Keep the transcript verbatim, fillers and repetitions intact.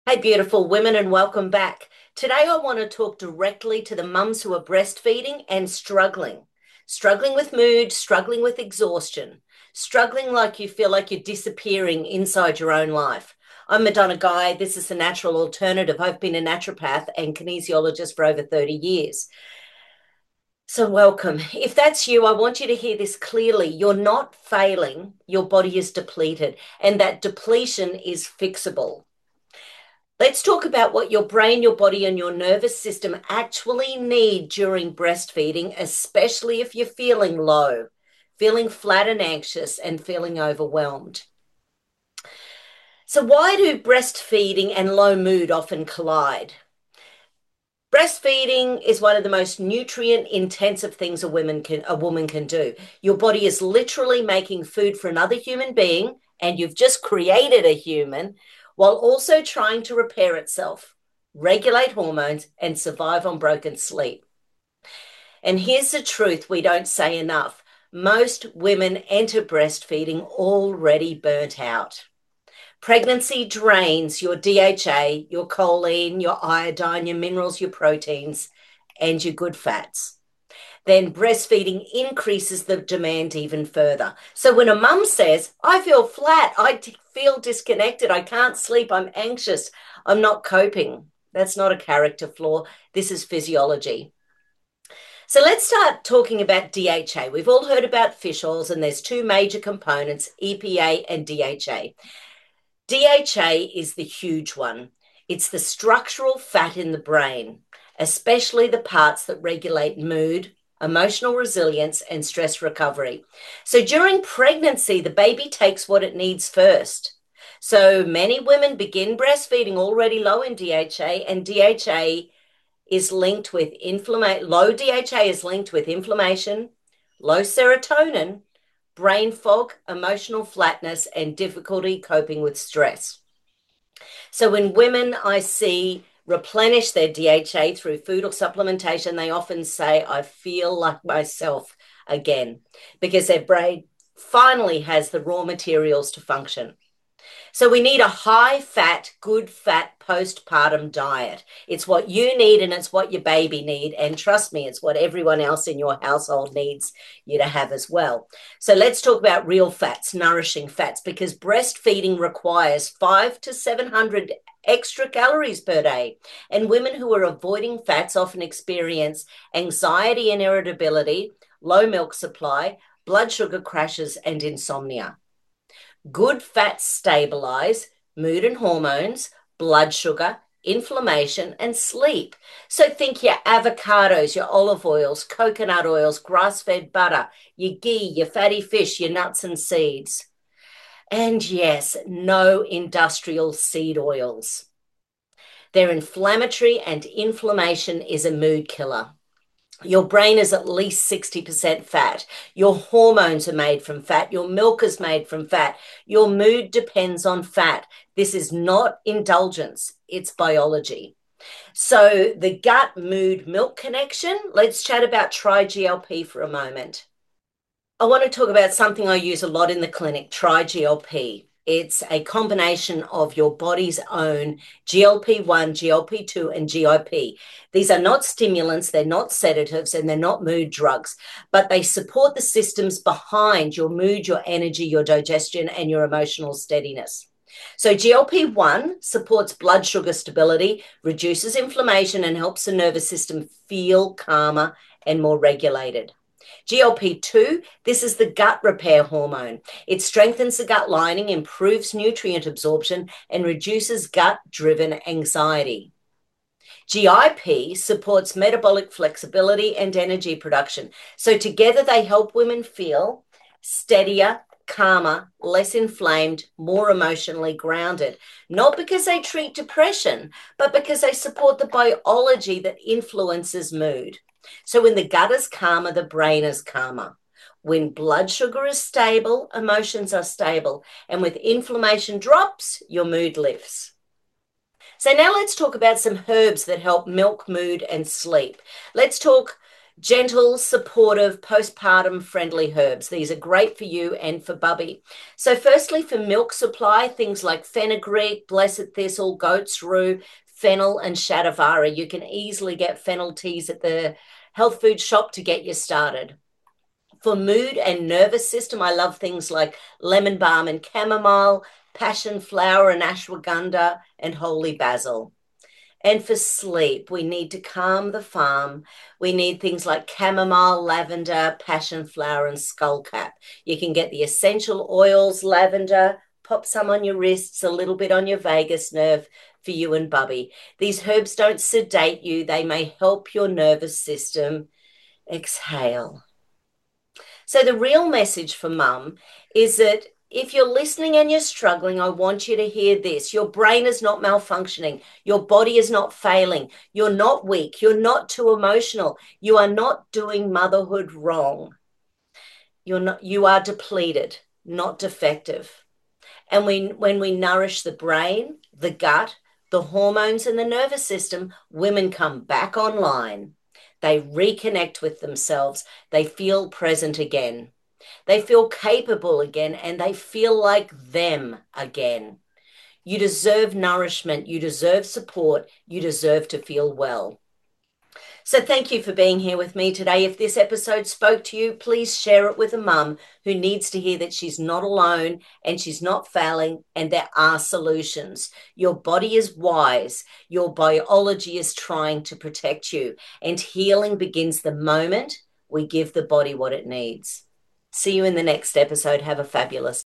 Hey, beautiful women, and welcome back. Today, I want to talk directly to the mums who are breastfeeding and struggling. Struggling with mood, struggling with exhaustion, struggling like you feel like you're disappearing inside your own life. I'm Madonna Guy. This is the Natural Alternative. I've been a naturopath and kinesiologist for over thirty years. So, welcome. If that's you, I want you to hear this clearly. You're not failing, your body is depleted, and that depletion is fixable. Let's talk about what your brain, your body, and your nervous system actually need during breastfeeding, especially if you're feeling low, feeling flat and anxious, and feeling overwhelmed. So, why do breastfeeding and low mood often collide? Breastfeeding is one of the most nutrient intensive things a woman can a woman can do. Your body is literally making food for another human being, and you've just created a human while also trying to repair itself, regulate hormones, and survive on broken sleep. And here's the truth we don't say enough. Most women enter breastfeeding already burnt out. Pregnancy drains your D H A, your choline, your iodine, your minerals, your proteins, and your good fats. Then breastfeeding increases the demand even further. So when a mum says, I feel flat, I feel disconnected, I can't sleep, I'm anxious, I'm not coping, that's not a character flaw. This is physiology. So let's start talking about D H A. We've all heard about fish oils, and there's two major components, E P A and D H A. D H A is the huge one. It's the structural fat in the brain, especially the parts that regulate mood, emotional resilience, and stress recovery. So during pregnancy, the baby takes what it needs first. So many women begin breastfeeding already low in D H A, and D H A is linked with inflammation. Low D H A is linked with inflammation, low serotonin, brain fog, emotional flatness, and difficulty coping with stress. So when women I see replenish their D H A through food or supplementation, they often say, I feel like myself again, because their brain finally has the raw materials to function. So we need a high fat, good fat postpartum diet. It's what you need and it's what your baby need. And trust me, it's what everyone else in your household needs you to have as well. So let's talk about real fats, nourishing fats, because breastfeeding requires five to seven hundred extra calories per day. And women who are avoiding fats often experience anxiety and irritability, low milk supply, blood sugar crashes, and insomnia. Good fats stabilize mood and hormones, blood sugar, inflammation, and sleep. So think your avocados, your olive oils, coconut oils, grass-fed butter, your ghee, your fatty fish, your nuts and seeds. And yes, no industrial seed oils. They're inflammatory, and inflammation is a mood killer. Your brain is at least sixty percent fat. Your hormones are made from fat. Your milk is made from fat. Your mood depends on fat. This is not indulgence, it's biology. So the gut mood milk connection, let's chat about Tri G L P for a moment. I want to talk about something I use a lot in the clinic, Tri G L P. It's a combination of your body's own G L P one, G L P two, and G I P. These are not stimulants, they're not sedatives, and they're not mood drugs, but they support the systems behind your mood, your energy, your digestion, and your emotional steadiness. So G L P one supports blood sugar stability, reduces inflammation, and helps the nervous system feel calmer and more regulated. G L P two, this is the gut repair hormone. It strengthens the gut lining, improves nutrient absorption, and reduces gut-driven anxiety. G I P supports metabolic flexibility and energy production. So together they help women feel steadier, calmer, less inflamed, more emotionally grounded. Not because they treat depression, but because they support the biology that influences mood. So when the gut is calmer, the brain is calmer. When blood sugar is stable, emotions are stable. And with inflammation drops, your mood lifts. So now let's talk about some herbs that help milk, mood, and sleep. Let's talk Gentle, supportive, postpartum friendly herbs. These are great for you and for Bubby. So, firstly, for milk supply, things like fenugreek, blessed thistle, goat's rue, fennel, and shadavara. You can easily get fennel teas at the health food shop to get you started. For mood and nervous system, I love things like lemon balm and chamomile, passion flower and ashwagandha, and holy basil. And for sleep, we need to calm the farm. We need things like chamomile, lavender, passion flower, and skullcap. You can get the essential oils, lavender, pop some on your wrists, a little bit on your vagus nerve for you and Bubby. These herbs don't sedate you. They may help your nervous system exhale. So the real message for mum is that if you're listening and you're struggling, I want you to hear this. Your brain is not malfunctioning. Your body is not failing. You're not weak. You're not too emotional. You are not doing motherhood wrong. You're not, you are depleted, not defective. And we, when we nourish the brain, the gut, the hormones, and the nervous system, women come back online. They reconnect with themselves. They feel present again. They feel capable again, and they feel like them again. You deserve nourishment. You deserve support. You deserve to feel well. So thank you for being here with me today. If this episode spoke to you, please share it with a mum who needs to hear that she's not alone and she's not failing, and there are solutions. Your body is wise. Your biology is trying to protect you, and healing begins the moment we give the body what it needs. See you in the next episode. Have a fabulous